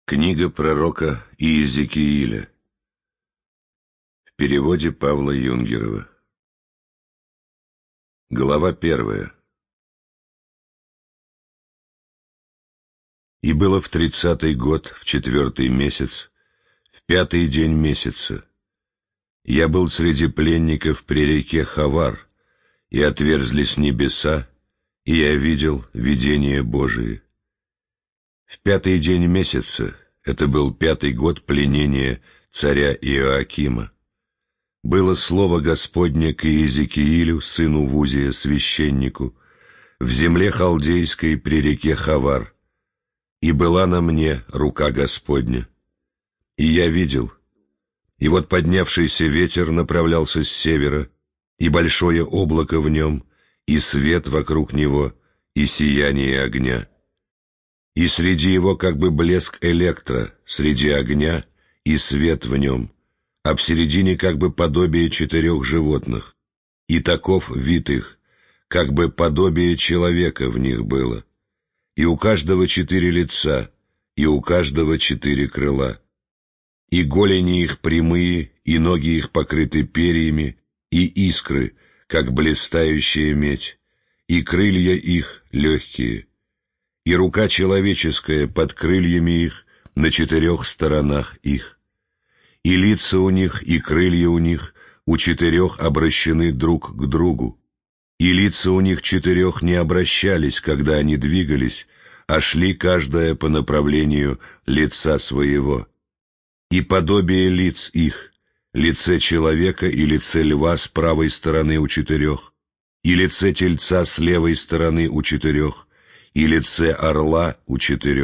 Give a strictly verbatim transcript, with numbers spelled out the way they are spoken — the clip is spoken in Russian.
Книга пророка Иезекииля. В переводе Павла Юнгерова. Глава первая. И было в тридцатый год, в четвертый месяц, в пятый день месяца. Я был среди пленников при реке Хавар, и отверзлись небеса, и я видел видение Божие. В пятый день месяца, это был пятый год пленения царя Иоакима, было слово Господне к Иезекиилю, сыну Вузия, священнику, в земле халдейской при реке Хавар, и была на мне рука Господня. И я видел, и вот поднявшийся ветер направлялся с севера, и большое облако в нем, и свет вокруг него, и сияние огня. И среди его как бы блеск электро, среди огня и свет в нем, а в середине как бы подобие четырех животных, и таков вид их, как бы подобие человека в них было, и у каждого четыре лица, и у каждого четыре крыла, и голени их прямые, и ноги их покрыты перьями, и искры, как блистающая медь, и крылья их легкие, и рука человеческая под крыльями их на четырех сторонах их, и лица у них и крылья у них у четырех обращены друг к другу, и лица у них четырех не обращались, когда они двигались, а шли каждая по направлению лица своего, и подобие лиц их, лице человека и лице льва с правой стороны у четырех, и лице тельца с левой стороны у четырех, и лице орла у четырех.